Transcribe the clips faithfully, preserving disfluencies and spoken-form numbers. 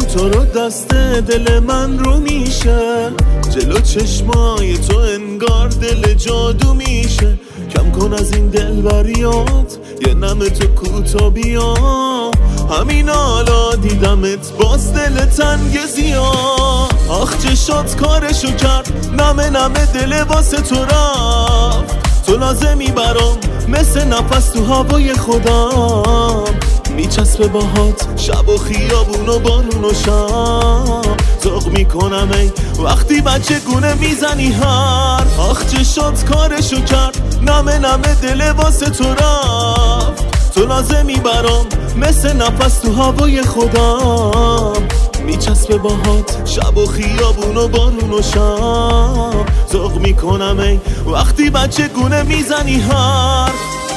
تو رو دست دل من رو میشه، جلو چشمای تو انگار دل جادو میشه. کم کن از این دلبریات، یه نم تو کوتا بیا. همین حالا دیدمت باز دل تنگ زیاد. آخ چشات کارشو کرد، نمه نمه دل واسه تو رفت. تو لازمی برام مثل نفس تو هوای خودم. میچسبه باهات شب و خیابون و بارون و شب. ذوق میکنم ای وقتی بچه گونه میزنی هر. آخ چشات کارشو کرد، نمه نمه دل واسه تو رفت. تو لازمی برام مثل نفس تو هوای خودم. میچسبه باهات شب و خیابون و بارون و شب. ذوق میکنم ای وقتی بچه گونه میزنی هر.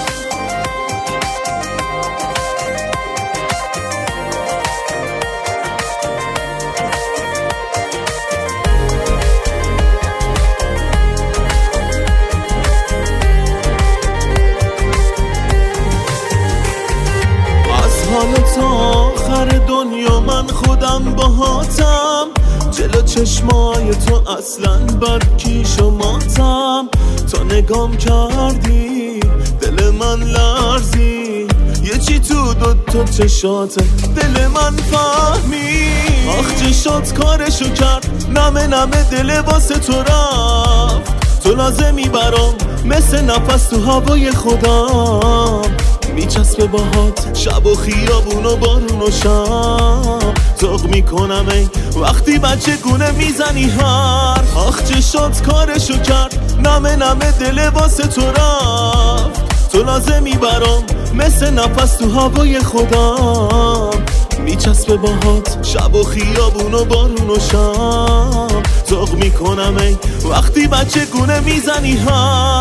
حالا تا آخر دنیا من خودم باهاتم. جلو چشمای تو اصلا بر کیش و ماتم. تا نگام کردی دل من لرزی، یه چی تو دو تا چشاته دل من فهمی. آخ چشات کارشو کرد، نمه نمه دل واسه تو رفت. تو لازمی برام مثل نفس تو هوای خودم. میچسبه باهات شب و خیابون و بارون و شب. ذوق میکنم ای وقتی بچه گونه میزنی هر. آخ چشات کارشو کرد، نمه نمه دل واسه تو رفت. تو لازمی برام مثل نفس تو هوای خودم. میچسبه باهات شب و خیابون و بارون و شب. ذوق میکنم ای وقتی بچه گونه میزنی هر.